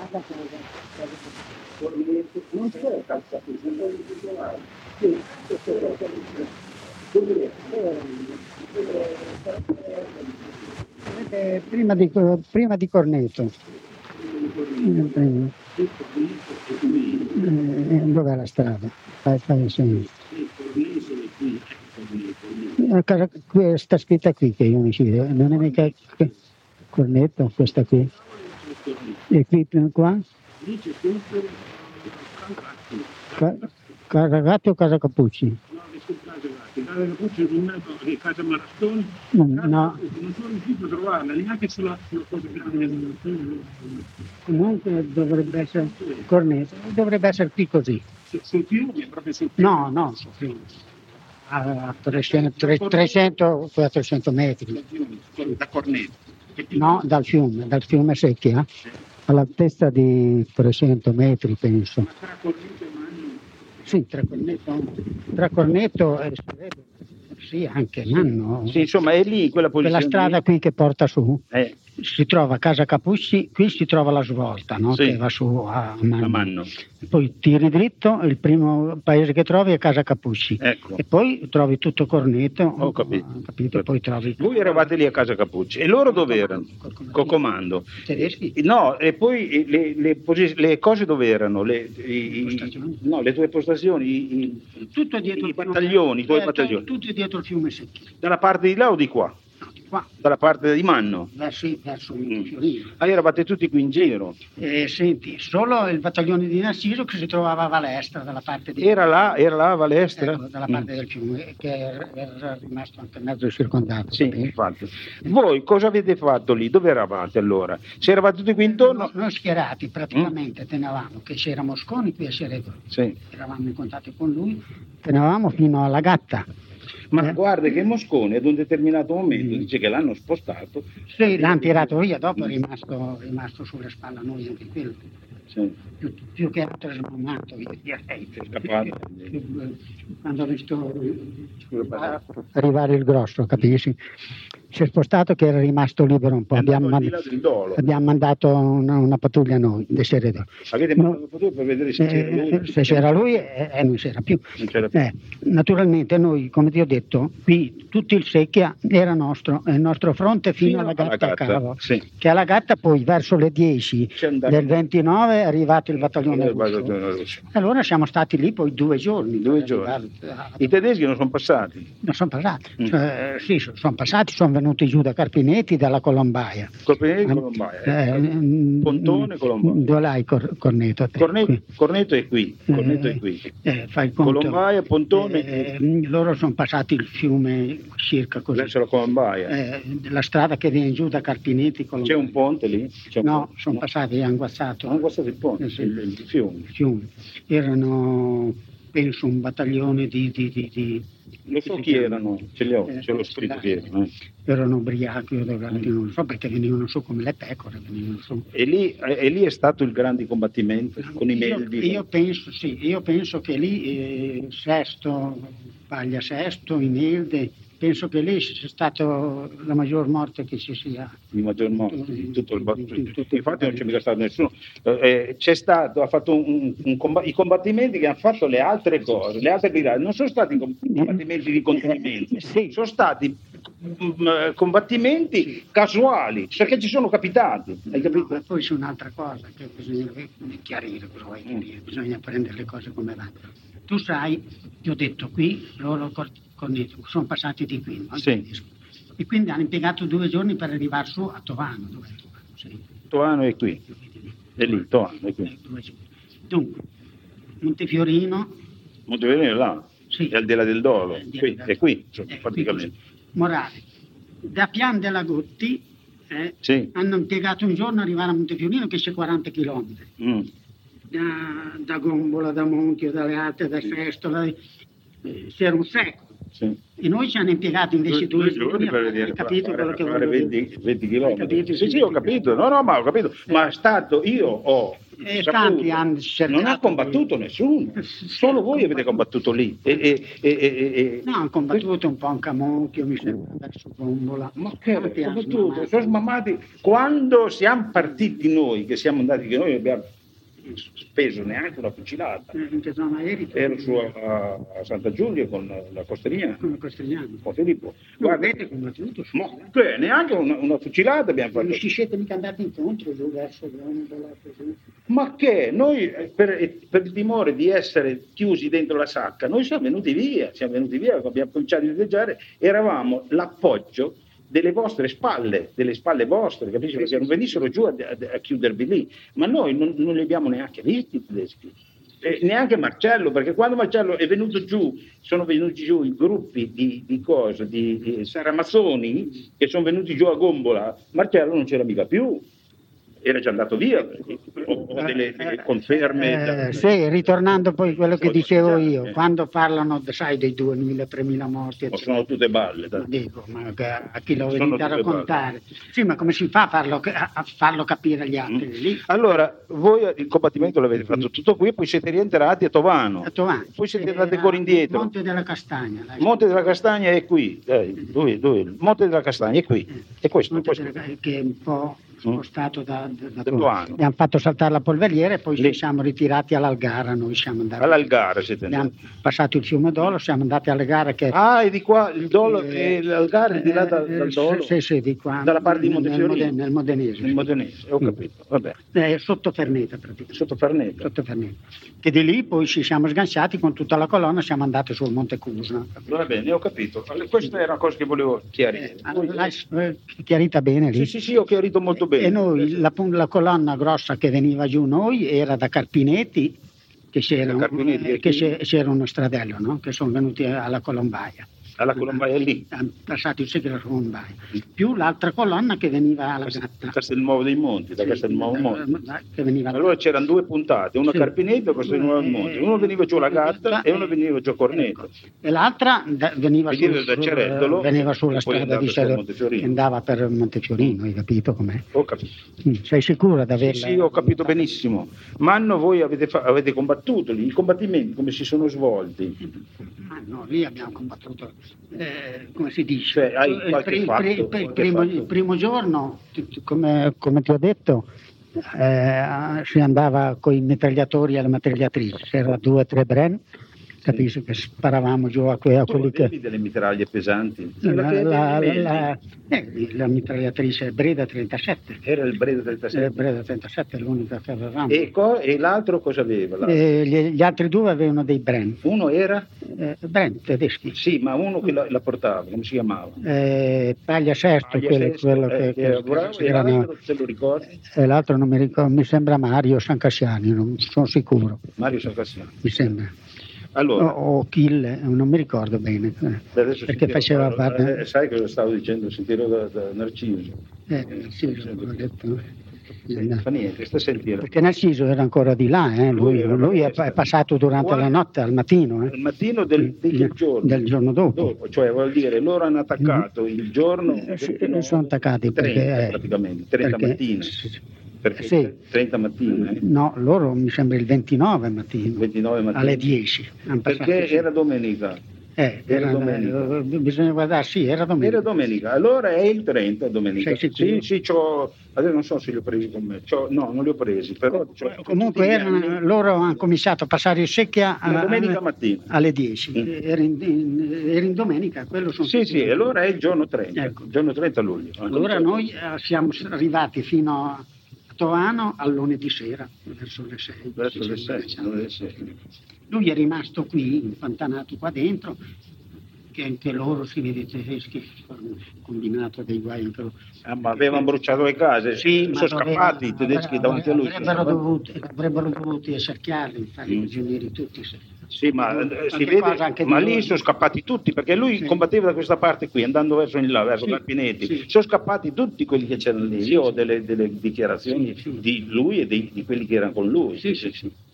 Non c'è calza prima di Corneto. Dov'è la strada? Fai segno. Questa scritta qui che io mi ci vedo, non è mica Corneto, questa qui. E qui qua? Carragatti o Casa Cappucci? Casa Cappucci è in Casa Marastoni. No. Non sono riuscito a trovarla neanche sulla cosa che Comunque dovrebbe essere Corneto, dovrebbe essere qui così. Sul fiume, proprio sul fiume? No, sul fiume. A 300-400 metri. Da Corneto? No, dal fiume Secchia, all'altezza di 300 metri penso. Ma tra Corneto e Manno? Sì, tra Corneto e Spoleto. Sì, anche Manno. Sì, insomma è lì quella posizione. Quella strada qui che porta su. Si trova Casa Cappucci, qui si trova la svolta, no? Sì. Che va su a Manno. A Manno. Poi tiri dritto, il primo paese che trovi è Casa Cappucci. Ecco. E poi trovi tutto Corneto. Ho capito. Poi trovi... Voi eravate lì a Casa Cappucci e loro dove erano? Col comando. Tedeschi? No, e poi le cose dove erano? Le tue postazioni? Tutto dietro i battaglioni, i tuoi battaglioni. Tutti dietro il fiume Secchia. Dalla parte di là o di qua? Qua. Dalla parte di Manno? Verso Fiorino. Eravate tutti qui in giro? Senti, solo il battaglione di Narciso che si trovava a Valestra, dalla parte di... Era là a Valestra? Ecco, dalla parte del fiume, che era rimasto anche mezzo circondato. Sì, infatti. Voi cosa avete fatto lì? Dove eravate allora? Se eravate tutti qui intorno? Noi schierati praticamente tenevamo, che c'era Mosconi qui a Ceredo. Sì. Eravamo in contatto con lui, tenevamo fino alla Gatta. Ma guarda che Moscone ad un determinato momento dice che l'hanno spostato. Sì, l'hanno tirato via, dopo è rimasto sulle spalle a noi anche quello. Sì. Più che altro è smannato, direi. È scappato. Quando ho visto arrivare il grosso, capisci? Si è spostato che era rimasto libero un po'. Abbiamo mandato una pattuglia noi, di Ceredo. Avete mandato una pattuglia per vedere se c'era lui? Se c'era lui e non c'era più. Naturalmente noi, come ti ho detto, qui tutto il Secchia era nostro, il nostro fronte fino alla Gatta a Cavo. Sì. Che alla Gatta poi verso le 10 del 29 è arrivato il battaglione russo. Allora siamo stati lì poi 2 giorni. I tedeschi non sono passati? Non sono passati. Sì, sono passati, sono venuti giù da Carpinetti, dalla Colombaia. Pontone, Colombaia. Dove l'hai Corneto? Corneto è qui. Fai conto. Colombaia, Pontone. Loro sono passati il fiume circa così. Verso la Colombaia. La strada che viene giù da Carpinetti. C'è un ponte lì? No, sono passati, hanno guazzato. Hanno guazzato il ponte, il fiume. Erano, penso, un battaglione di lo so chi erano, ce l'ho scritto chi erano. Erano ubriachi o drogati, non lo so, perché venivano su come le pecore. E lì è stato il grande combattimento con i Meldi? Io penso che lì Paglia Sesto, i Meldi, penso che lì sia stata la maggior morte che ci sia. La maggior morte, infatti non c'è mica stato nessuno. C'è stato, ha fatto i combattimenti che hanno fatto le altre cose, le altre brigate, non sono stati combattimenti di contenimento, sono stati combattimenti casuali, perché ci sono capitati. Hai capito? Ma poi c'è un'altra cosa che bisogna chiarire, cosa vuoi chiarire? Bisogna prendere le cose come vanno. Tu sai, ti ho detto qui, loro sono passati di qui, no? Sì. E quindi hanno impiegato 2 giorni per arrivare su a Tovano. Dov'è Tovano? Sì. Tovano è qui, è lì, Tovano è qui. Dunque, Montefiorino è là, sì. È al di là del Dolo, è qui praticamente. Morale, da Pian della Gotti sì. Hanno impiegato un giorno ad arrivare a Montefiorino che c'è 40 km. Da Gombola, da Montio, dalle altre, da Sesto, c'era un secolo. Sì. E noi ci hanno impiegato invece 2 giorni per vedere, capito quello che fare 20 km. Capito? Sì, ho capito, no, ma ho capito. Ma io ho tanti hanno cercato. Non ha combattuto nessuno, solo voi avete combattuto lì. No, hanno combattuto un po' in Camonchio, mi sembra, verso Gombola. Ma che combattuto? Sono smammati. Quando siamo partiti noi, che siamo andati, che noi abbiamo speso neanche una fucilata. In che zona eri? Ero a Santa Giulia con la Costrigliana. Con la Costrigliana. Con Filippo. Guarda, avete combattuto? Neanche una fucilata abbiamo fatto. Non ci siete mica andati incontro giù verso Gombola, così. Ma che? Noi per il timore di essere chiusi dentro la sacca, noi siamo venuti via, abbiamo cominciato a viaggiare, eravamo l'appoggio delle vostre spalle, delle spalle vostre, capisci? Perché non venissero giù a chiudervi lì, ma noi non li abbiamo neanche visti i tedeschi, neanche Marcello, perché quando Marcello è venuto giù, sono venuti giù i gruppi di saramazzoni che sono venuti giù a Gombola, Marcello non c'era mica più. Era già andato via, ho delle conferme. Sì, ritornando poi a quello che dicevo io, quando parlano, sai, dei 2.000-3.000 morti, sono tutte balle. Ma dico, ma a chi lo venite a raccontare? Sì, ma come si fa a farlo capire agli altri? Lì? Allora, voi il combattimento l'avete fatto tutto qui, poi siete rientrati a Tovano. Poi siete andati ancora indietro. Monte della Castagna. Monte della Castagna è qui. Dove? Il Monte della Castagna è qui. È questo. Che è un po' spostato da Tovano. Abbiamo fatto saltare la polveriera e poi ci siamo ritirati all'Algara. Noi siamo andati. All'Algara siete andati. Abbiamo passato il fiume Dolo, siamo andati all'Algara. E di qua il Dolo e l'Algara è di là dal Dolo? Sì, di qua. Dalla parte di Montefiorino? Nel Modenese. Nel Modenese, ho capito. Vabbè. Sotto Ferneta praticamente. Sotto Ferneta. Che di lì poi ci siamo sganciati con tutta la colonna, siamo andati sul Monte Cusna. Va bene, ho capito. Questa era una cosa che volevo chiarire. L'hai chiarita bene lì? Sì, ho chiarito molto bene. E noi, la colonna grossa che veniva giù noi era da Carpinetti, che c'era uno stradello, no? Che sono venuti alla Colombaia. Alla Colombaia lì? Passati il secolo alla Colombaia. Più l'altra colonna che veniva alla Gatta. Castelnuovo dei Monti, da Castelnuovo Monti. Che veniva allora c'erano due puntate, una a Carpineto e Castelnuovo dei Monti. Uno veniva giù alla Gatta e uno veniva giù a Corneto. Ecco. E l'altra veniva sulla strada di Cerreddolo, che andava per Montefiorino, hai capito com'è? Ho capito. Sei sicura di averla? Sì, ho capito benissimo. Ma voi avete combattuto lì, i combattimenti come si sono svolti? Ma no, lì abbiamo combattuto, come si dice, il primo giorno, come ti ho detto, si andava con i mitragliatori e le mitragliatrici, c'erano 2 o 3 Bren, capisci, che sparavamo giù a quelli che... delle mitraglie pesanti? La mitragliatrice Breda 37. Era il Breda 37? Era il Breda 37, l'unica che avevamo. E l'altro cosa aveva? Gli altri 2 avevano dei Bren. Uno era? Bren, tedeschi. Sì, ma uno che la portava, come si chiamava? Paglia Sesto, quello che era l'altro, se lo ricordi? L'altro non mi ricordo, mi sembra Mario Sancassiani, non sono sicuro. Mario Sancassiani. Mi sembra. Allora, o Kill, non mi ricordo bene, perché faceva parte... sai cosa stavo dicendo? Sentirò da Narciso. Narciso, ho detto. Fa niente, sta sentendo. Perché Narciso era ancora di là, lui è passato durante la notte, al mattino. Al mattino del giorno dopo. Cioè vuol dire loro hanno attaccato il giorno... sono attaccati 30 praticamente, 30 mattine. Perché 30 mattine? No, loro mi sembra il 29 mattino. 29 mattino. Alle 10. Perché era domenica. Era domenica. Bisogna guardare, sì, era domenica. Era domenica, allora è il 30 domenica. Sei sicuro? Sì, adesso non so se li ho presi con me. No, non li ho presi, però... Comunque loro hanno cominciato a passare il secchia la domenica mattina. Alle 10. Era in domenica, quello sono... Sì, allora è il giorno 30, il giorno 30 luglio. Allora noi siamo arrivati fino a Tovano al lunedì sera, verso le 6. Verso le 6. Lui è rimasto qui, impantanato qua dentro, che anche loro, si vede, i tedeschi hanno combinato dei guai anche loro. Ma avevano bruciato le case, sono scappati i tedeschi davanti a lui. Avrebbero dovuto cercarli, farli prigionieri tutti. Sì, ma si vede, ma lì sono scappati tutti, perché lui combatteva da questa parte qui, andando verso in là, verso Carpinetti. Sono scappati tutti quelli che c'erano lì. Io ho delle dichiarazioni di lui e di quelli che erano con lui.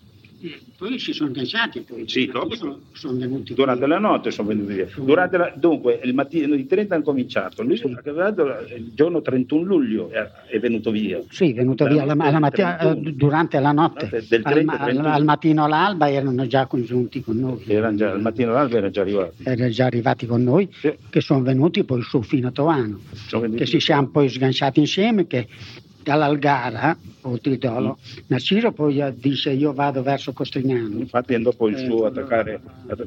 Poi si sono agganciati, poi Sì, dopo sono venuti durante la notte sono venuti via. Dunque, il mattino di 30 hanno cominciato, lui il giorno 31 luglio è venuto via. Sì, è venuto via alla mattina, durante la notte, del 30 al mattino all'alba erano già congiunti con noi. Al mattino all'alba erano già arrivati. Erano già arrivati con noi, Sì. che sono venuti poi su fino a Tovano, che ci siamo poi sganciati insieme, che dall'Algara, o Tridolo, Narciso poi dice io vado verso Costrignano. Infatti andò poi il suo attaccare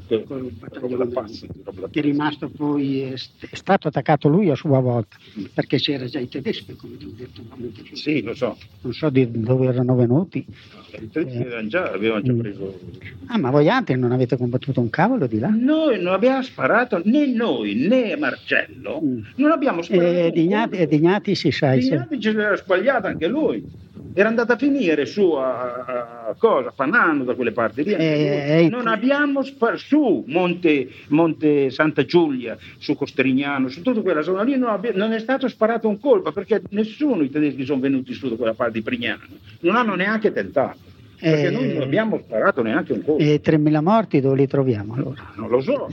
che è rimasto poi, è stato attaccato lui a sua volta, perché c'era già i tedeschi, come ti ho detto. Sì, lo so. Non so di dove erano venuti. I tedeschi avevano già preso. Ma voi altri non avete combattuto un cavolo di là? Noi non abbiamo sparato, né noi né Marcello, non abbiamo sparato. Dignati si sa. Dignati ci era sbagliato anche lui. Era andato a finire su a Fanano, da quelle parti lì. Non abbiamo su Monte Santa Giulia, su Costrignano, su tutta quella zona lì non è stato sparato un colpo, perché nessuno i tedeschi sono venuti su da quella parte di Prignano, non hanno neanche tentato. Perché noi non abbiamo sparato neanche un colpo. E 3.000 morti dove li troviamo allora? Non lo so,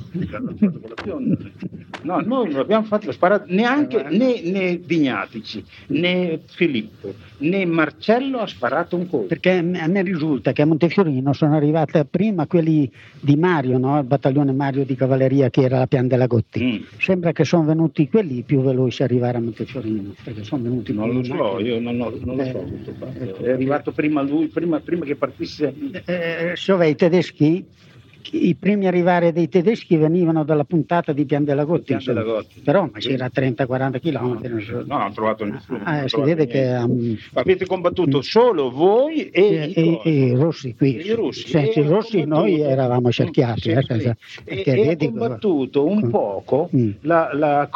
no, noi non abbiamo fatto sparato neanche né Dignatici, né Filippo, né Marcello ha sparato un colpo. Perché a me risulta che a Montefiorino sono arrivate prima quelli di Mario, no? Il battaglione Mario di cavalleria che era la Pian della Gotti. Sembra che sono venuti quelli più veloci a arrivare a Montefiorino, perché sono venuti. Non lo so, io non lo so. È arrivato prima lui, prima che partisse. I tedeschi, i primi arrivare dei tedeschi venivano dalla puntata di Pian della Gotti, però ma c'era 30-40 km. No, non ho trovato nessuno. Si vede che avete combattuto solo voi e i russi qui. I russi, senza i russi noi eravamo cerchiati. E ha combattuto un poco la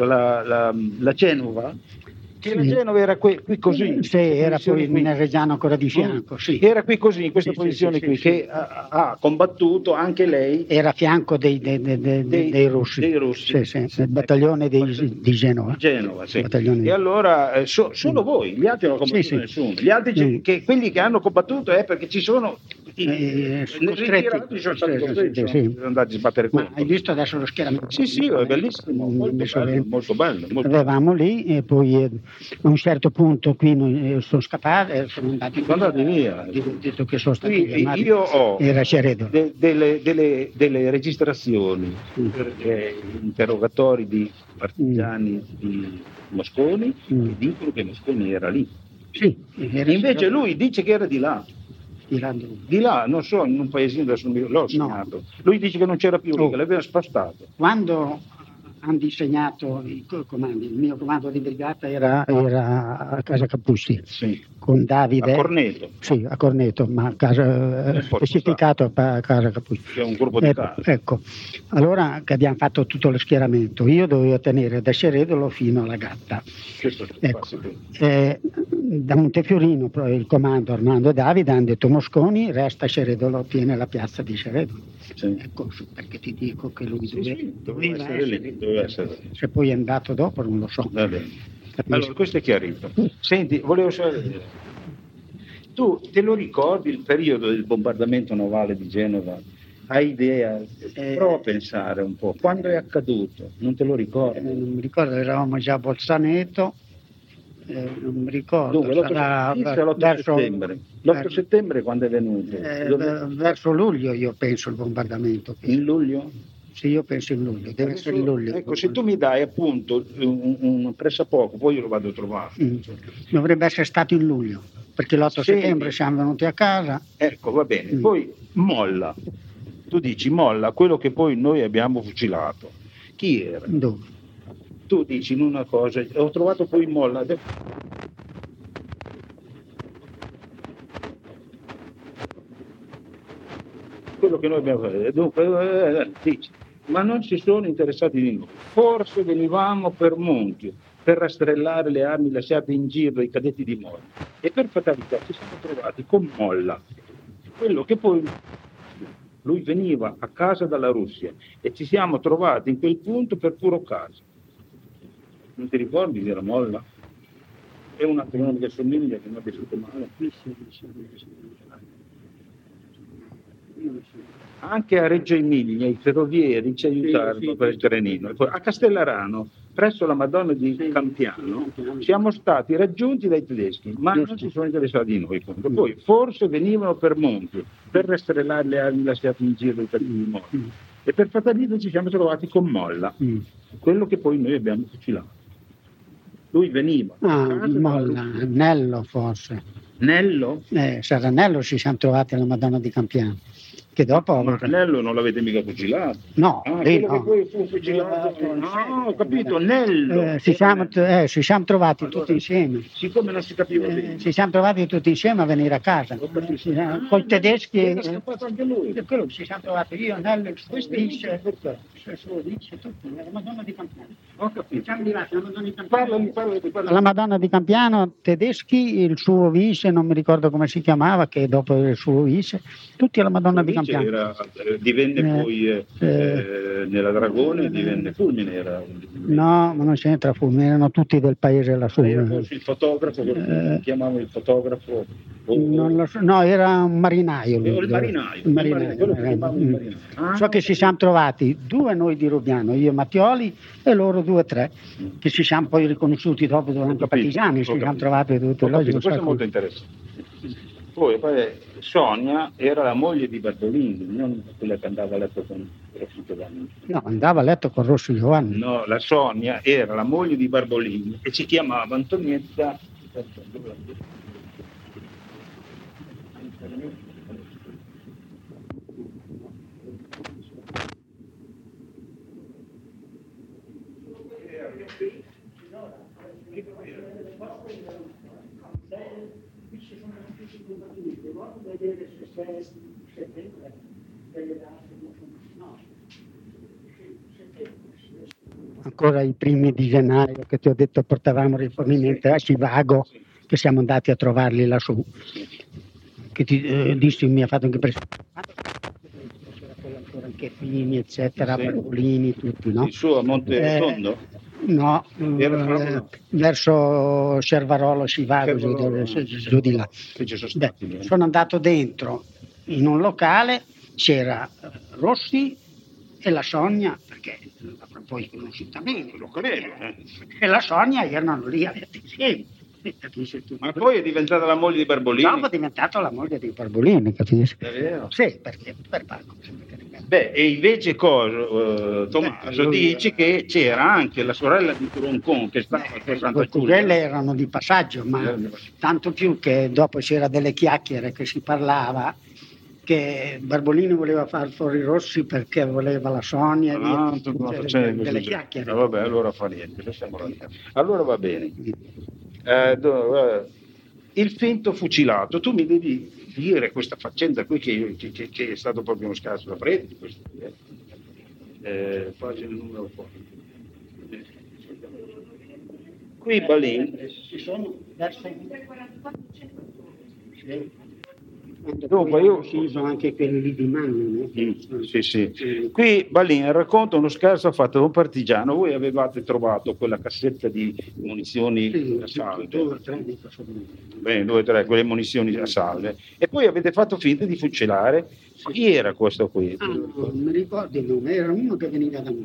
Genova. Che la Genova era qui così. Sì, era poi nel Reggiano ancora di fianco. Sì. Era qui così, in questa posizione qui, che ha combattuto anche lei. Era a fianco dei russi. Dei russi. Sì, il battaglione di Genova. Genova, sì. E allora solo voi, gli altri non hanno combattuto nessuno. Gli altri, quelli che hanno combattuto è perché ci sono costretti. Sono andati a sbattere contro. Ma hai visto adesso lo schieramento? Sì, è bellissimo, molto bello. Avevamo lì e poi a un certo punto qui sono scappati e sono andati via. Detto che sono stati fermati. Io ho delle registrazioni, interrogatori di partigiani di Mosconi che dicono che Mosconi era lì. Sì, invece lui dice che era di là. Di là, non so, in un paesino, adesso non l'ho segnato. Lui dice che non c'era più lì, che l'aveva spostato. Quando hanno disegnato i comandi, il mio comando di brigata era a Casa Capussi, con Davide. A Corneto? Sì, a Corneto, ma specificato a Casa Capussi. Che è un gruppo di casa. Ecco, allora che abbiamo fatto tutto lo schieramento, io dovevo tenere da Ceredolo fino alla Gatta. Da Montefiorino il comando Armando e Davide hanno detto Mosconi resta a Ceredolo, tiene la piazza di Ceredolo. Ecco, perché ti dico che lui doveva essere lì. Se poi è andato dopo non lo so. Va bene. Allora, questo è chiarito. Senti, volevo sapere, tu te lo ricordi il periodo del bombardamento navale di Genova? Hai idea? Prova a pensare un po'. Quando è accaduto? Non te lo ricordi? Non mi ricordo, eravamo già a Bolzaneto. Non mi ricordo. Dunque, l'8 settembre. L'8 settembre quando è venuto? Verso luglio io penso il bombardamento. In luglio? Sì, io penso in luglio, deve essere in luglio. Ecco, se tu mi dai appunto un pressappoco, poi io lo vado a trovare. Dovrebbe essere stato in luglio, perché l'8 settembre siamo venuti a casa. Ecco, va bene. Poi Molla. Tu dici Molla, quello che poi noi abbiamo fucilato. Chi era? Dove? Tu dici in una cosa, ho trovato poi Molla. Quello che noi abbiamo fatto. Dunque, dici, ma non si sono interessati di noi. Forse venivamo per Monchio, per rastrellare le armi lasciate in giro dai cadetti di Molla. E per fatalità ci siamo trovati con Molla, quello che poi lui veniva a casa dalla Russia e ci siamo trovati in quel punto per puro caso. Non ti ricordi di Molla? È una che somiglia, che non è piaciuto male. Anche a Reggio Emilia i ferrovieri ci aiutarono per il trenino. E poi a Castellarano, presso la Madonna di Campiano, siamo stati raggiunti dai tedeschi, ma non ci sono interessati di noi. Poi forse venivano per Monti, per rastrellare le armi lasciate in giro i cattivi morti. E per fatalità ci siamo trovati con Molla, quello che poi noi abbiamo fucilato. Lui veniva. Molla, Nello forse. Nello? Sarà Nello, ci siamo trovati alla Madonna di Campiano. Che dopo... Ma Nello non l'avete mica fucilato? No, quello no. che poi fu fucilato. No, ho capito, Nello. Ci siamo trovati tutti insieme. Siccome non si capiva bene. Ci siamo trovati tutti insieme a venire a casa. Con i tedeschi. Era scappato anche lui. Quello ci siamo trovati io, Nello, il suo vice, tutti, la Madonna di Campiano. Ho capito. Siamo arrivati alla Madonna di Campiano. Parla. La Madonna di Campiano, tedeschi, il suo vice, non mi ricordo come si chiamava, che dopo il suo vice, tutti alla Madonna di Campiano. Divenne poi nella Dragone, divenne Fulmine. No, ma non c'entra Fulmine, erano tutti del paese lassù. Il fotografo, chiamavano il fotografo? Non lo so, no, era un marinaio. Il marinaio. So che ci siamo trovati due noi di Robiano, io e Mattioli, e loro 2 o 3, che ci siamo poi riconosciuti dopo durante i partigiani, ci siamo trovati tutti. Questo è molto interessante. Poi Sonia era la moglie di Barbolini, non quella che andava a letto con Rossi Giovanni. No, andava a letto con Rossi Giovanni. No, la Sonia era la moglie di Barbolini e si chiamava Antonietta. Ancora i primi di gennaio che ti ho detto portavamo rifornimento a Civago, che siamo andati a trovarli lassù, che ti dissi mi ha fatto anche ancora anche Fini eccetera, Barbolini, tutti, no? Il suo a Monte Tondo? No, verso Cervarolo, Civago, giù di là. Sono andato dentro in un locale, c'era Rossi e la Sonia, perché poi conosciuta bene, e la Sonia erano lì a letto insieme. Ma poi è diventata la moglie di Barbolini? Dopo è diventata la moglie di Barbolini, capisci? È vero? Sì, perché per Paco. Beh, e invece Tommaso dice che c'era anche la sorella di Troncon che stava a Santa Giulia. Quelle erano di passaggio, ma tanto più che dopo c'era delle chiacchiere che si parlava che Barbolini voleva far fuori Rossi perché voleva la Sonia delle chiacchiere. Vabbè, allora fa niente, allora va bene. Il finto fucilato, tu mi devi dire questa faccenda qui che è stato proprio uno scarso da prete, pagina numero 4. Qui Balin ci sono verso Dunque io ho ucciso anche quelli lì di Magno, sì. Qui Balin racconta uno scherzo fatto da un partigiano. Voi avevate trovato quella cassetta di munizioni a salve, 2 o 3 bene, 2 o 3 quelle munizioni a salve, e poi avete fatto finta di fucilare. Chi era questo qui? Non mi ricordo il nome, era uno che veniva da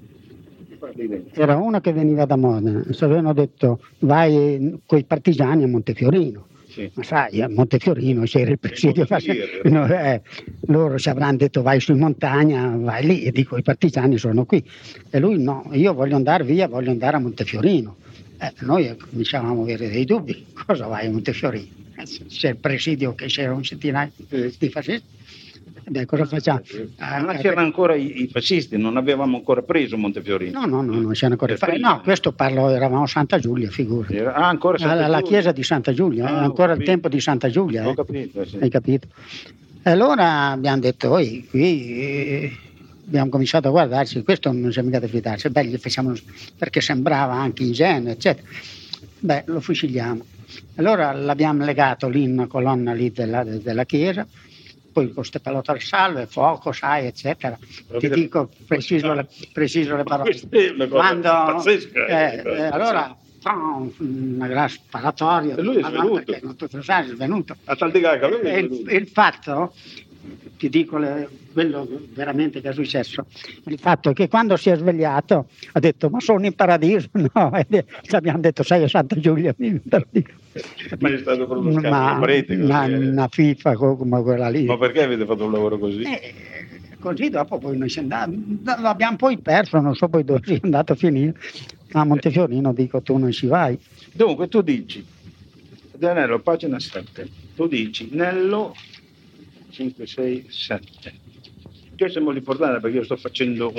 Modena. Ci avevano detto vai coi partigiani a Montefiorino. Sì. Ma sai, a Montefiorino c'era il presidio, loro ci avranno detto vai su in montagna, vai lì, e dico i partigiani sono qui, e lui no, io voglio andare via, voglio andare a Montefiorino. Noi cominciavamo a avere dei dubbi, cosa vai a Montefiorino? C'è il presidio che c'era un centinaio di fascisti. Beh, cosa facciamo? Ma c'erano ancora i fascisti, non avevamo ancora preso Montefiorino. No, c'era ancora no, questo eravamo a Santa Giulia, figurati. Ancora Santa Giulia. La chiesa di Santa Giulia, ancora il tempo di Santa Giulia. Ho capito, sì. Hai capito? E allora abbiamo detto, qui abbiamo cominciato a guardarci, questo non c'è mica da fidarsi, gli facciamo, perché sembrava anche ingenuo, eccetera. Beh, lo fuciliamo. Allora l'abbiamo legato lì in una colonna lì della chiesa, poi con queste pallotte al salve, fuoco, sai, eccetera. Ti dico preciso le parole. Quando allora una gran sparatoria, e lui è svenuto. Perché non tutto sai, è svenuto. A Taldegaga, il fatto ti dico quello veramente che è successo. Il fatto è che quando si è svegliato ha detto ma sono in paradiso, no, ci abbiamo detto sei a Santa Giulia, in paradiso. Ma è stato proprio scambio di prete, una FIFA come quella lì. Ma perché avete fatto un lavoro così? Così dopo poi noi siamo andati, l'abbiamo poi perso, non so poi dove sia andato a finire. A Montefiorino dico tu non ci vai. Dunque tu dici, Nello, pagina 7, tu dici Nello 5, 6, 7. Questo è molto importante perché io sto facendo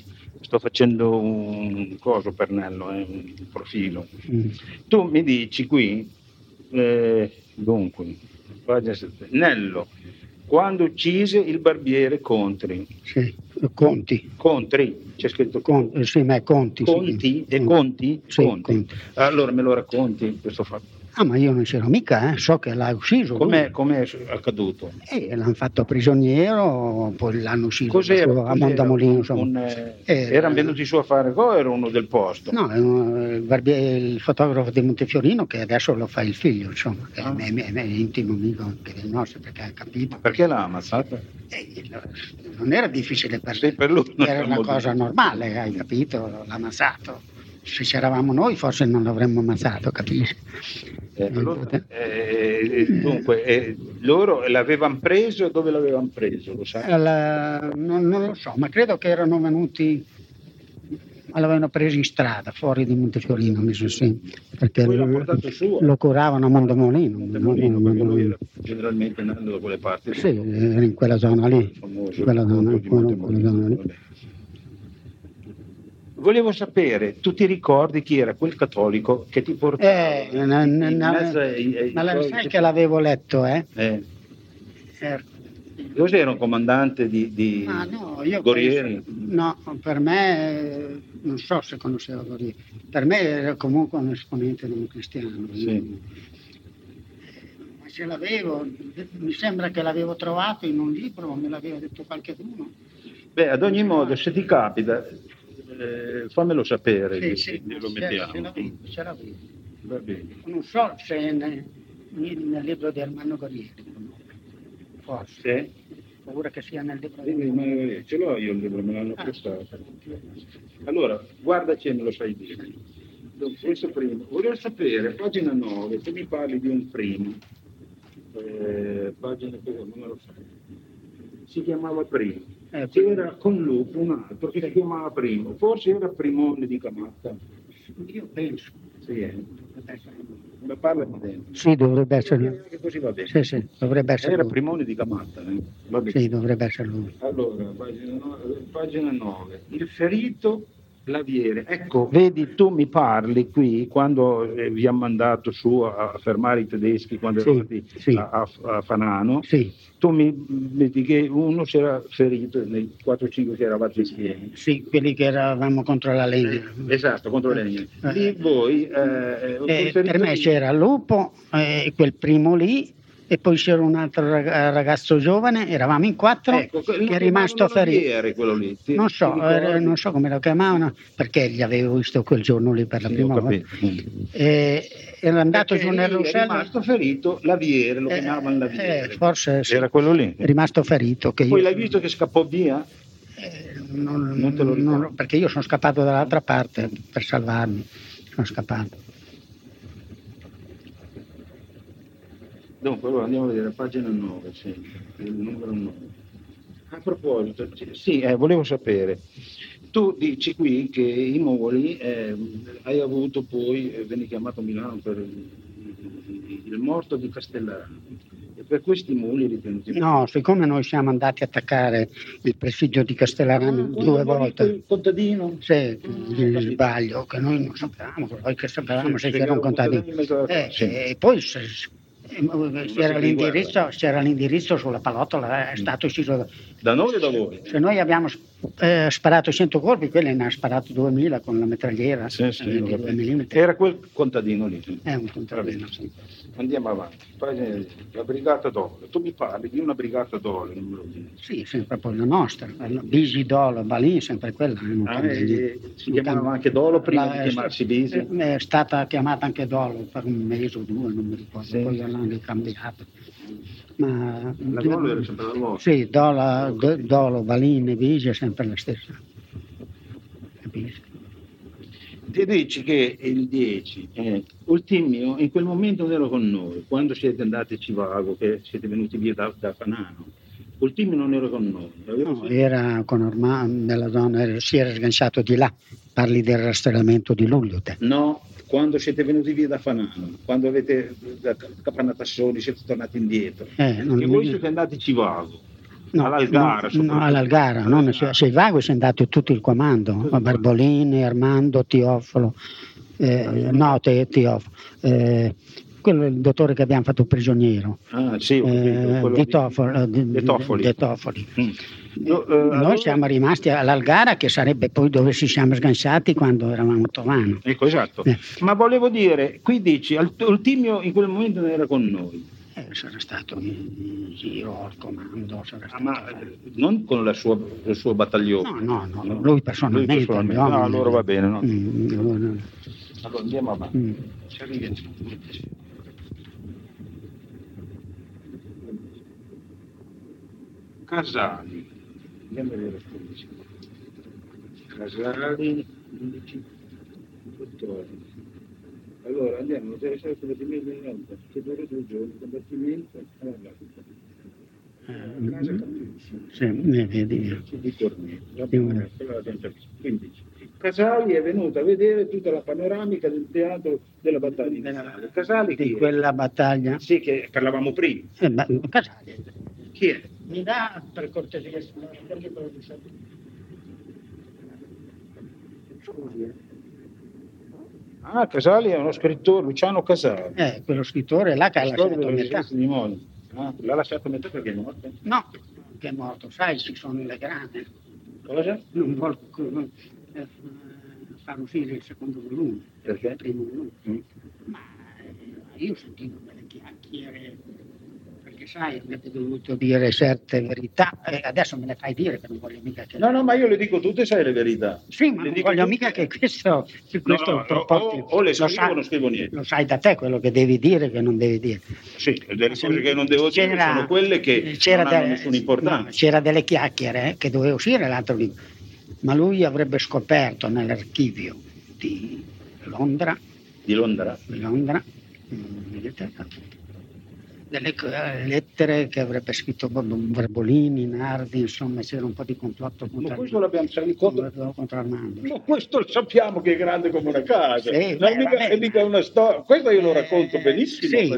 un coso per Nello, un profilo. Tu mi dici qui, dunque, pagina 7, Nello, quando uccise il barbiere Contri. Sì, Conti. Contri, c'è scritto Conti. Sì, ma è Conti. Conti? Sì. E Conti? Sì, Conti. Allora me lo racconti questo fatto? Ah, ma io non c'ero mica, so che l'ha ucciso. Com'è accaduto? L'hanno fatto prigioniero, poi l'hanno ucciso a Mondamolino. Erano venuti su a fare cosa o era uno del posto? No, il fotografo di Montefiorino che adesso lo fa il figlio, insomma, che è intimo amico anche del nostro, perché ha capito. Perché l'ha ammazzata? Non era difficile per sì, per lui. Era una cosa normale, hai capito? L'ha ammazzato. Se c'eravamo noi forse non l'avremmo ammazzato, capisci? Dunque, loro l'avevano preso, dove l'avevano preso, lo sai? Non lo so, ma credo che erano venuti, l'avevano preso in strada, fuori di Montefiorino, mi sono sì, perché lo curavano a Mondamolino. Perché lui era generalmente andando da quelle parti. Sì, era in quella zona lì. Quella zona lì. Volevo sapere, tu ti ricordi chi era quel cattolico che ti portava ma sai che l'avevo letto, Cos'era un comandante di Gorieri? No, per me, non so se conosceva Gorieri, per me era comunque un esponente democristiano. Sì. Ma se l'avevo, mi sembra che l'avevo trovato in un libro, me l'aveva detto qualcuno. Beh, ad ogni modo, se ti capita, fammelo sapere, sì, lo mettiamo. Ce l'avevo. Va bene. Non so se nel libro di Armando Gorieri, forse. Paura che sia nel libro di Armando Gorieri. Ce l'ho io il libro, me l'hanno prestato. Allora, guardaci e me lo sai dire. Questo primo. Volevo sapere, pagina 9, se mi parli di un primo. Pagina non me lo sai. Si chiamava Primo. C'era con lui un altro che si chiamava Primo, forse era Primone di Camatta. Io penso. Sì, ma parla di dentro. Sì, dovrebbe essere. Così va bene. Sì, dovrebbe essere. Era Primone di Camatta. Va bene. Sì, dovrebbe essere lui. Allora, pagina 9. Il ferito Laviere. Ecco, vedi, tu mi parli qui quando vi ha mandato su a fermare i tedeschi quando eravate a Fanano. Sì. Tu mi dici che uno si era ferito nei 4-5 che eravate insieme. Sì, quelli che eravamo contro la legna. Esatto, contro la legna. Lì voi... per me c'era Lupo, quel primo lì, e poi c'era un altro ragazzo giovane, eravamo in 4, che è rimasto ferito. Quello lì. Non so come lo chiamavano, perché gli avevo visto quel giorno lì per la prima volta. Era andato giù nel ruscello. È rimasto ferito Laviere, lo chiamavano Laviere. Forse era quello lì. È rimasto ferito. Poi l'hai visto che scappò via? Non te lo ricordo. Perché io sono scappato dall'altra parte per salvarmi. Sono scappato. Dunque, allora andiamo a vedere pagina 9, sì, il numero 9. A proposito, sì, volevo sapere, tu dici qui che i Moli hai avuto poi, venne chiamato a Milano per il morto di Castellano, e per questi muli ritenuti... No, siccome noi siamo andati a attaccare il presidio di Castellano 2 volte. Il contadino? Sì, di sbaglio, che noi non sapevamo, poi che sapevamo se c'era un contadino. E poi... C'era l'indirizzo sulla pallottola, è stato ucciso da noi o da voi? Se noi abbiamo sparato 100 colpi, quelli ne ha sparato 2000 con la metragliera. Era quel contadino lì. È un contadino, sì. Andiamo avanti. La brigata Dolo. Tu mi parli di una brigata Dolo? Sì, sempre poi la nostra. Bisi, Dolo, Balin, sempre quella. Si chiamava anche Dolo prima di chiamarsi Bisi? È stata chiamata anche Dolo per un mese o 2, non mi ricordo. Poi l'hanno ricambiato. Ma La Dolo era sempre la Dolo. sì, Dolo, Valine, Vige è sempre la stessa. Capisci? Ti dici che il 10, Ultimio in quel momento non ero con noi, quando siete andati a Civago, che siete venuti via da Fanano. Ultimio non ero con noi. No, era con nella zona, si era sganciato di là. Parli del rastrellamento di luglio, te. No, quando siete venuti via da Fanano, quando avete da Capanatassoli, siete tornati indietro. Non E voi siete andati a Civago. No, all'Algara, no, all'Algara, non sei vago, sei andato tutto il comando, Barbolini, Armando, Teofolo, Teofolo, quello è il dottore che abbiamo fatto prigioniero, sì, De Toffoli. Noi siamo rimasti all'Algara, che sarebbe poi dove ci siamo sganciati quando eravamo a Tovano. Ecco, esatto. Ma volevo dire, qui dici, Ultimio in quel momento non era con noi. Sarà stato in giro al comando, ma non con il suo battaglione? No, lui personalmente. No, allora va bene. No. Allora andiamo avanti. Casali. Andiamo a vedere Casali, 11, 14. Allora andiamo a vedere il combattimento di Nanta, che dura 2 giorni, combattimento casa Cappucci. Sì, vedi. Di Torneo. 15. Casali è venuto a vedere tutta la panoramica del teatro della battaglia iniziale. Casali di quella battaglia? Sì, che parlavamo prima. Casali. Chi è? Mi dà per cortesia, scusi. Casali è uno scrittore, Luciano Casali. Quello scrittore là che ha lasciato a metà. L'ha lasciato a metà perché è morto? No, che è morto, sai, ci sono le grane. Cosa? Non vuol far uscire il secondo volume. Perché? Il primo volume. Ma io sentivo delle chiacchiere, perché sai, avete dovuto dire certe verità, e adesso me le fai dire che non voglio mica che... No, ma io le dico tutte, sai le verità. Sì, ma non voglio mica che questo o le scrivo o non scrivo niente. Lo sai da te quello che devi dire e che non devi dire. Sì, delle cose che non devo dire sono quelle che non hanno nessuna importanza. No, c'era delle chiacchiere che doveva uscire l'altro libro, ma lui avrebbe scoperto nell'archivio di Londra, delle lettere che avrebbe scritto Barbolini, Nardi, insomma c'era un po' di complotto contro questo l'abbiamo contro Armando. Ma questo lo sappiamo che è grande come una casa. Sì, è mica una storia. Questo io lo racconto benissimo. Sì,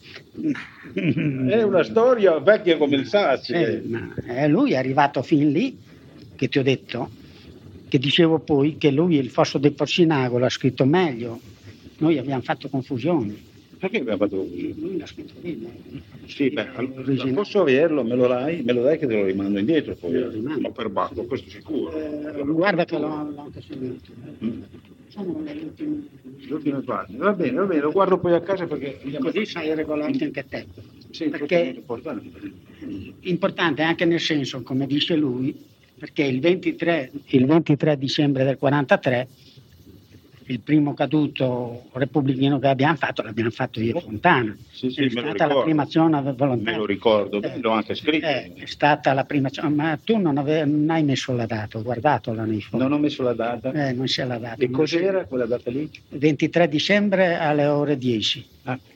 è una storia vecchia come il Sassi. Lui è arrivato fin lì, che ti ho detto, che dicevo poi che lui il Fosso del Porcinago l'ha scritto meglio. Noi abbiamo fatto confusione. Perché abbiamo fatto così? Lui l'ha scritto bene. Sì, posso averlo? Me lo dai che te lo rimando indietro poi. Ma per Bacco, questo sicuro. Guarda che l'ho anche seguito. Sono le ultime pagine. Va bene, lo guardo poi a casa perché... Così sai regolarti anche te. Sì, perché è importante anche nel senso, come dice lui, perché il 23 dicembre del 43 il primo caduto repubblichino che l'abbiamo fatto io a Fontana. Sì, è stata la prima azione volontaria. Me lo ricordo, l'ho anche scritto. È stata la prima azione, ma tu non hai messo la data, ho guardato la nei fogli. Non ho messo la data? Non c'è la data. E cos'era quella data lì? 23 dicembre alle ore 10.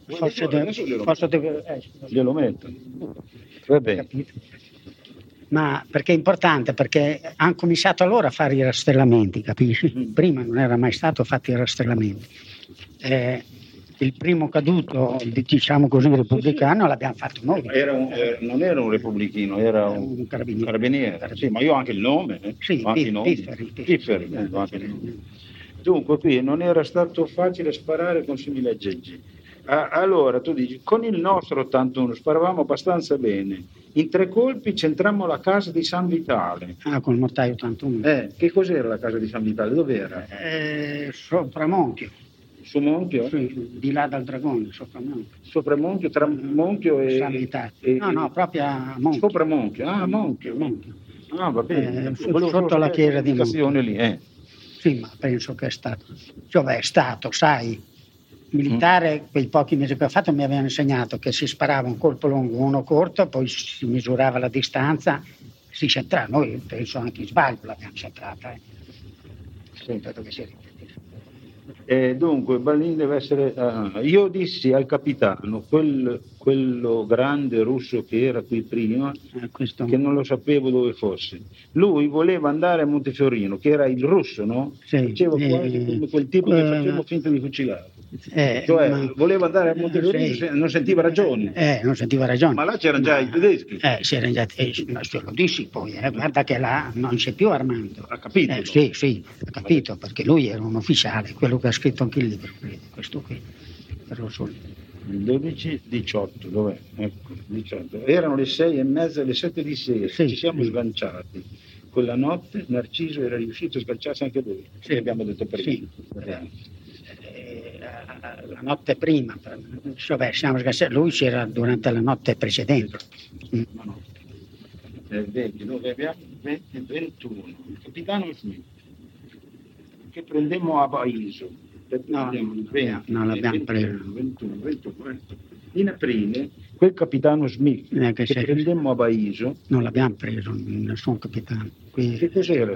Glielo metto. Va bene. Capito? Ma perché è importante? Perché hanno cominciato allora a fare i rastrellamenti, capisci? Prima non era mai stato fatto i rastrellamenti. Il primo caduto, diciamo così, repubblicano l'abbiamo fatto noi. Non era un repubblichino, era un carabiniere. Sì, ma io ho anche il nome. Sì, Pifferi. Dunque qui non era stato facile sparare con simili aggeggi. Allora tu dici, con il nostro 81 sparavamo abbastanza bene. In 3 colpi centrammo la casa di San Vitale. Col mortaio 81. Che cos'era la casa di San Vitale? Dov'era? Sopra Monchio. Su Monchio? Sì, di là dal Dragone, sopra Monchio. Sopra Monchio, tra Monchio e... San Vitale. No, proprio a Monchio. Sopra Monchio, Monchio. Va bene. Sotto la chiesa di Monchio. Lì, Sì, ma penso che è stato. Cioè, è stato, sai. militare, quei pochi mesi che ho fatto mi avevano insegnato che si sparava un colpo lungo, uno corto, poi si misurava la distanza, si centrava. Noi penso anche in sbaglio l'abbiamo centrata. Dove si dunque Balin deve essere... io dissi al capitano, quello grande russo che era qui prima, che non lo sapevo dove fosse, lui voleva andare a Montefiorino, che era il russo, no? Sì, Faceva quasi come quel tipo che faceva finta di fucilare. Cioè voleva andare a Montefiorino, sì, non sentiva ragioni. Non sentiva ragioni. Ma là c'erano già i tedeschi. C'erano già, lo dissi poi, guarda che là non c'è più Armando. Ha capito? Sì, ha capito, perché lui era un ufficiale, quello che ha scritto anche il libro, questo qui. Il 12-18, dov'è? Ecco, 18. Erano le 6:30, le 7 di sera, ci siamo sganciati. Quella notte Narciso era riuscito a sganciarsi anche lui, abbiamo detto prima. Sì. La notte prima, cioè, siamo sganciati, lui c'era durante la notte precedente. Vedi, dove abbiamo 21, il capitano Smith, che prendemmo a Baiso. No, non l'abbiamo preso. 21. In aprile quel capitano Smith che prendemmo a Baiso non l'abbiamo preso, nessun capitano. Che cos'era?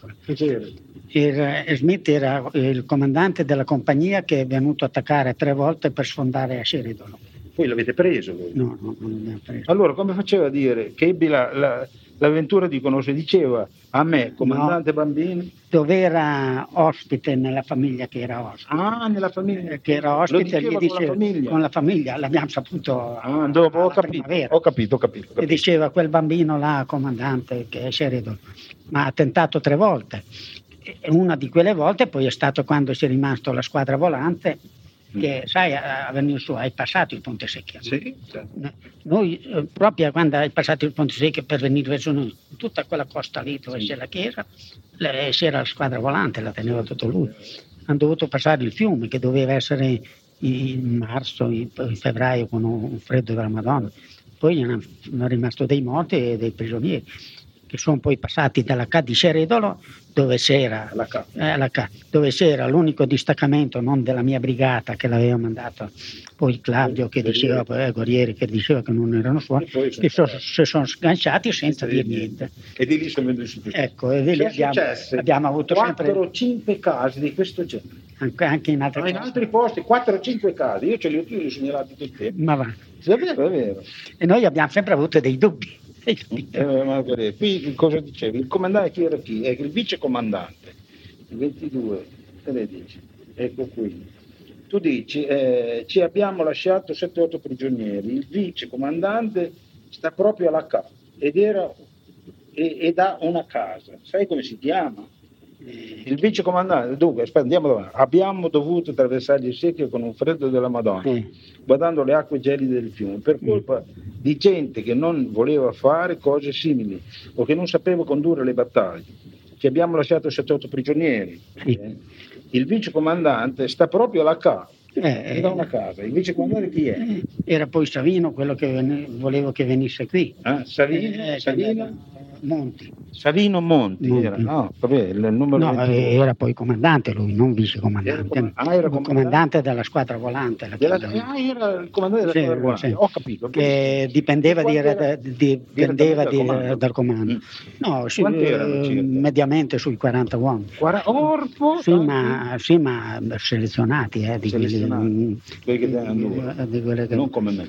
Smith era il comandante della compagnia che è venuto a attaccare 3 volte per sfondare a Sheridan. Poi l'avete preso voi? No, non l'abbiamo preso. Allora come faceva a dire che ebbi l'avventura di conoscere? Diceva a me, comandante Bambini, dove era ospite nella famiglia che era ospite. Nella famiglia che era ospite, gli diceva con la famiglia, l'abbiamo saputo dopo, ho capito. E diceva quel bambino là, comandante, che è Sheridan, ma ha tentato 3 volte. E una di quelle volte poi è stato quando si è rimasto la squadra volante, che sai, a venire su, hai passato il Ponte Secchio. Sì, certo. Noi proprio quando hai passato il Ponte Secchio per venire verso noi, tutta quella costa lì dove c'è la chiesa, c'era la squadra volante, la teneva tutto lui. Hanno dovuto passare il fiume che doveva essere in marzo, in febbraio, con un freddo della Madonna. Poi sono rimasti dei morti e dei prigionieri, che sono poi passati dalla K di Ceredolo, dove c'era dove c'era l'unico distaccamento non della mia brigata che l'aveva mandato poi Claudio, che diceva Guerrieri, che diceva che non erano suoi, che si sono sganciati senza dire niente. E di lì sono venuti. Ecco, e di lì abbiamo avuto 4 o 5 casi di questo genere. Anche in altri posti 4 o 5 casi, io ce li ho segnalati tutti il tempo. Ma va. È vero. E noi abbiamo sempre avuto dei dubbi. Qui cosa dicevi? Il comandante chi era chi? È il vice comandante, il 22, 13, ecco qui. Tu dici, ci abbiamo lasciato 7-8 prigionieri, il vice comandante sta proprio alla K ed ha una casa, sai come si chiama? Il vice comandante, dunque, aspetta, andiamo davanti. Abbiamo dovuto attraversare il secchio con un freddo della Madonna, guardando le acque gelide del fiume, per colpa di gente che non voleva fare cose simili o che non sapeva condurre le battaglie. Ci abbiamo lasciato 7-8 prigionieri. Il vice comandante sta proprio alla K. Da una casa. Il vice comandante chi è? Era poi Savino, quello che volevo che venisse qui. Savino? Monti. Savino Monti. Era, il numero era poi comandante lui, non vice comandante. Era comandante della squadra volante. Era il comandante della squadra volante. Ho capito. Che dipendeva dal comando. No, mediamente sui 40 uomini. Sì, ma selezionati, di quelli che non come me.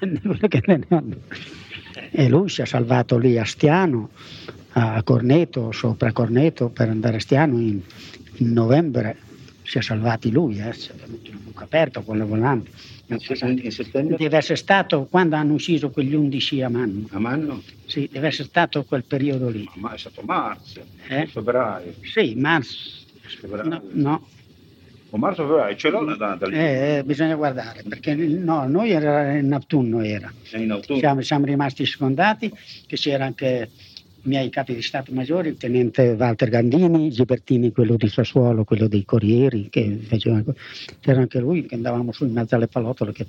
E lui si è salvato lì a Stiano, a Corneto, sopra Corneto, per andare a Stiano in novembre. Si è salvati lui, si è venuto in buco aperto con la volante. In settembre? Deve essere stato quando hanno ucciso quegli 11 a Manno. A Manno? Sì, deve essere stato quel periodo lì. Ma è stato marzo, febbraio. Sì, marzo. No. O marzo, febbraio, ce l'ho la data lì. Bisogna guardare, perché noi era in autunno. In autunno. Siamo rimasti secondati, che c'era anche i miei capi di Stato Maggiori, il tenente Walter Gandini, Gibertini, quello di Sassuolo, quello dei Corrieri, che faceva, c'era anche lui, che andavamo su in mezzo alle pallottole, che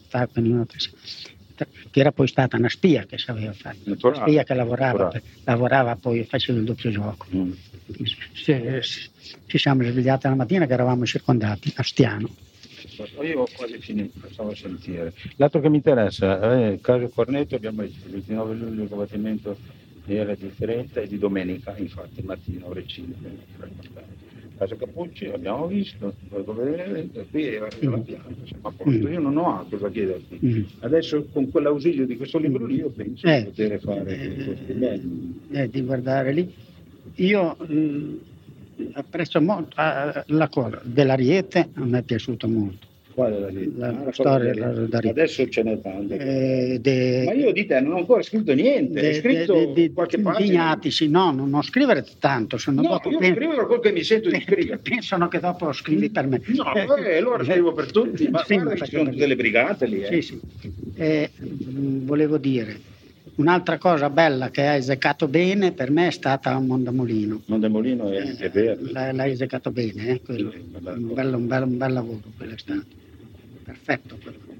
era poi stata una spia che sapeva fare, una spia che lavorava poi, faceva il doppio gioco. Ci siamo svegliati la mattina che eravamo circondati a Stiano. Io ho quasi finito, stavo a sentire. L'altro che mi interessa è il caso Cornetto. Abbiamo visto il 29 luglio il combattimento era di Trenta e di domenica, infatti, mattina ore 5. Caso Capucci abbiamo visto, qui era la pianta, siamo a posto. Io non ho altro da chiederti. Adesso con quell'ausilio di questo libro lì io penso di poter fare di guardare lì. Io apprezzo molto la cosa dell'Ariete, a me è piaciuto molto. Quale la storia d'Ariete. Adesso ce n'è tante. Ma io di te non ho ancora scritto niente, ho scritto qualche pagina. Ignatici, no, non scrivere tanto, se no dopo io scrivo quello che mi sento di scrivere. Pensano che dopo scrivi per me. No, allora scrivo per tutti, ma guarda che ci sono delle brigate lì. Sì. Volevo dire, un'altra cosa bella che ha eseccato bene per me è stata Mondamolino. Mondamolino è vero. L'ha eseccato bene, quello. Un bel lavoro quello è stato. Perfetto.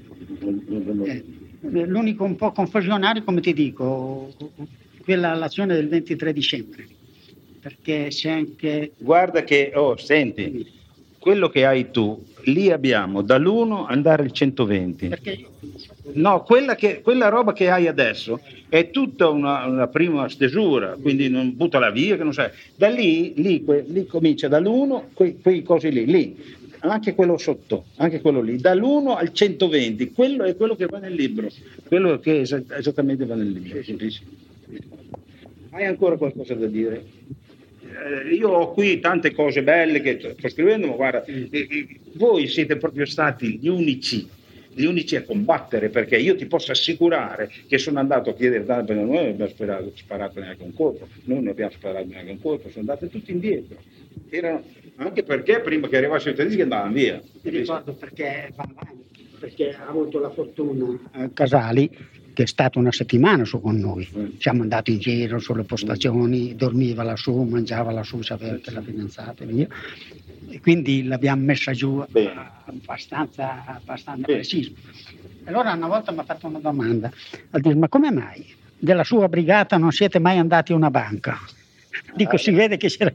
L'unico un po' confusionario, come ti dico, l'azione del 23 dicembre. Perché c'è anche... Guarda che, senti, quello che hai tu, lì abbiamo dall'1 andare al 120. Perché no, quella roba che hai adesso è tutta una prima stesura, quindi non buttala via, che non sai. Da lì comincia dall'1, quei cosi lì, anche quello sotto, anche quello lì, dall'1 al 120, quello è quello che va nel libro, quello che esattamente va nel libro. Hai ancora qualcosa da dire? Io ho qui tante cose belle che sto scrivendo, ma guarda, voi siete proprio stati gli unici a combattere, perché io ti posso assicurare che sono andato a chiedere, perché noi non abbiamo sparato neanche un colpo, sono andati tutti indietro. Anche perché prima che arrivassero i tedeschi andavano via. Mi ricordo perché ha avuto la fortuna Casali, che è stato una settimana su con noi. Siamo andati in giro sulle postazioni, dormiva lassù, mangiava lassù, sapeva che la fidanzata e via. E quindi l'abbiamo messa giù abbastanza preciso. Allora una volta mi ha fatto una domanda, ha detto: ma come mai della sua brigata non siete mai andati a una banca? Dico, si vede che c'era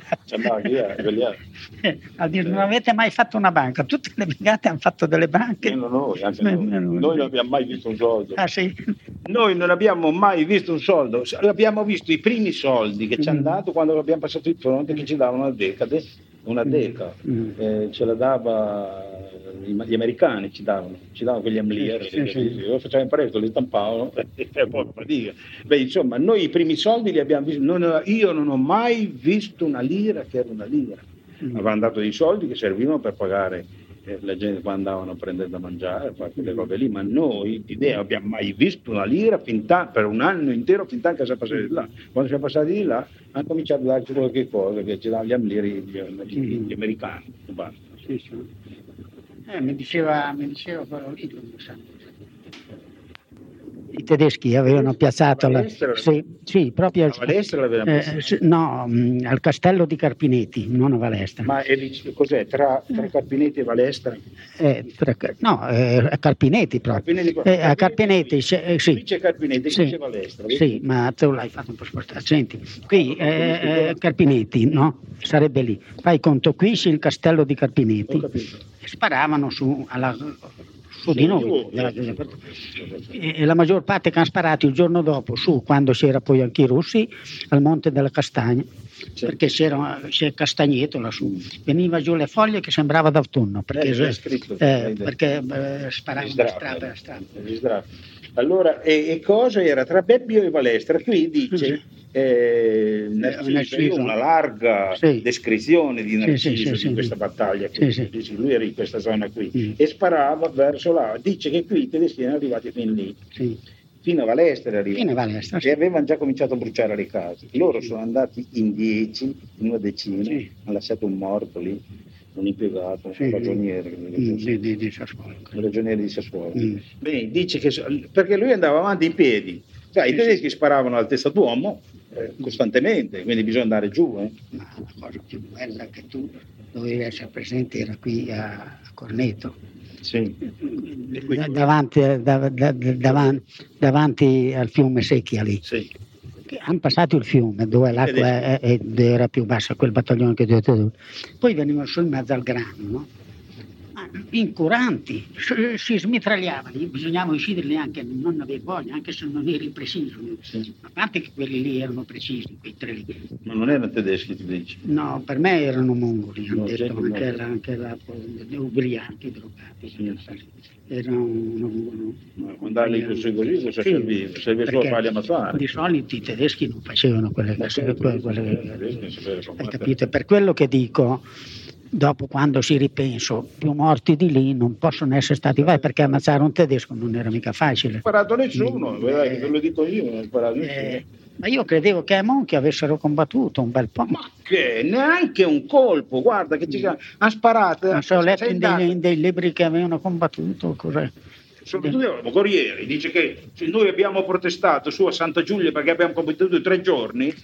ha detto: non avete mai fatto una banca? Tutte le brigate hanno fatto delle banche. Noi non abbiamo mai visto un soldo. Sì? Noi non abbiamo mai visto un soldo, abbiamo visto i primi soldi che ci hanno dato quando abbiamo passato il fronte, che ci davano una deca, ce la dava gli americani, ci davano quegli amlieri, lo facevamo presto, li stampavano e poi fatica. Insomma, noi i primi soldi li abbiamo visti, io non ho mai visto una lira che era una lira. Avevamo dato dei soldi che servivano per pagare la gente quando andavano a prendere da mangiare, quelle robe lì, ma noi non abbiamo mai visto una lira per un anno intero, fin tanto che siamo passati di là. Quando siamo passati di là hanno cominciato a darci qualche cosa, che ci davano gli amlieri gli americani. Mi diceva quello lì, i tedeschi avevano piazzato proprio a Valestra l'avevano piazzato? No, al castello di Carpinetti, non a Valestra. Ma cos'è tra Carpinetti e Valestra? A Carpinetti proprio. A Carpinetti, sì. Qui c'è Carpinetti, qui c'è Valestra. Sì, ma tu l'hai fatto un po' spostare. Senti, qui Carpinetti, no? Sarebbe lì. Fai conto, qui c'è il castello di Carpinetti. Sparavano su di noi, e la maggior parte che hanno sparato il giorno dopo su, quando c'era poi anche i russi, al Monte della Castagna, perché c'è castagneto lassù, veniva giù le foglie che sembrava d'autunno, perché sparavano da strada. Allora, e cosa era tra Bebbio e Valestra? Qui dice Narciso, una larga descrizione di Narciso di questa battaglia. Lui era in questa zona qui e sparava verso là. Dice che qui i tedeschi erano arrivati fin lì. Fino a Valestra e avevano già cominciato a bruciare le case. Loro sono andati in 10, in una decina, hanno lasciato un morto lì, un impiegato, un ragioniere di Sassuolo. Beh, dice che perché lui andava avanti in piedi, i tedeschi sparavano alla testa d'uomo costantemente, quindi bisogna andare giù. Ma la cosa più bella che tu dovevi essere presente era qui a Corneto. Davanti al fiume Secchia lì. Hanno passato il fiume dove l'acqua era più bassa, quel battaglione che dovete. Poi venivano su in mezzo al grano, no? incuranti, si smitragliavano, bisognava ucciderli anche, non aver voglia, anche se non eri preciso. Sì. A parte che quelli lì erano precisi, quei tre lì. Ma non erano tedeschi, ti dici? No, per me erano mongoli, hanno No, detto gente anche la ubriachi, drogati. Sì. Erano Quando lì così cosa serviva? Serviva solo a farli ammazzare. Di solito i tedeschi non facevano quelle cose, Hai hai capito? Per quello che dico, dopo quando ci ripenso, più morti di lì non possono essere stati vai, perché ammazzare un tedesco non era mica facile. Non ha sparato nessuno, te lo dico io, non ha sparato nessuno. Ma io credevo che a Monchi avessero combattuto un bel po'. Ma che neanche un colpo, guarda che ha sparato. Ho letto in dei libri che avevano combattuto. Soprattutto Corriere dice che noi abbiamo protestato su a Santa Giulia perché abbiamo combattuto 3 giorni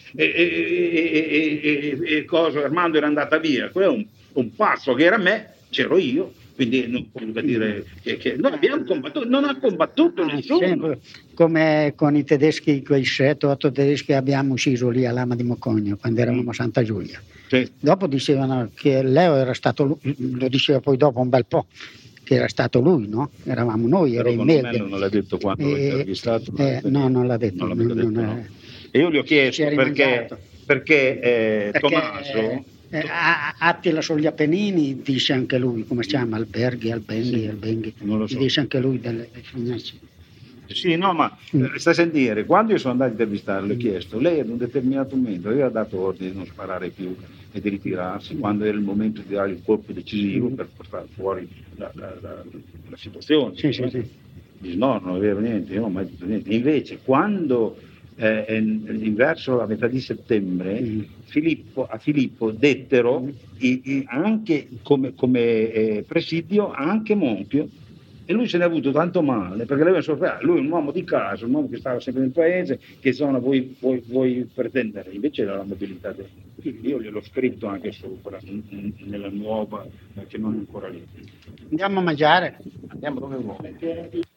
e Armando era andata via. Quello è un pazzo che era me, c'ero io. Quindi non può dire che noi abbiamo combattuto, non ha combattuto nessuno. Sempre, come con i tedeschi, quei 7-8 tedeschi che abbiamo ucciso lì a Lama di Mocogno quando eravamo a Santa Giulia. Sì. Dopo dicevano che Leo era stato lui, lo diceva poi dopo un bel po', che era stato lui, no? Eravamo noi, era in Melghe. Non l'ha detto quando l'ho intervistato. No, non l'ha detto. No. E io gli ho chiesto perché Tommaso... Attila sugli Appennini dice anche lui, come si chiama? Alberghi, non lo so. Dice anche lui delle fognaci. Sì, no, ma sta a sentire, quando io sono andato a intervistarlo, le ho chiesto, lei ad un determinato momento aveva dato ordine di non sparare più e di ritirarsi, quando era il momento di dare il colpo decisivo per portare fuori la situazione. Sì. Dice, no, non aveva niente, io non ho mai detto niente. Invece, quando verso la metà di settembre a Filippo dettero anche come presidio anche Monchio, e lui se ne ha avuto tanto male perché lui è un uomo di casa, un uomo che stava sempre nel paese, che zona vuoi pretendere, invece era la mobilità io gliel'ho scritto anche sopra nella nuova che non è ancora lì. Andiamo a mangiare. Andiamo dove vuoi.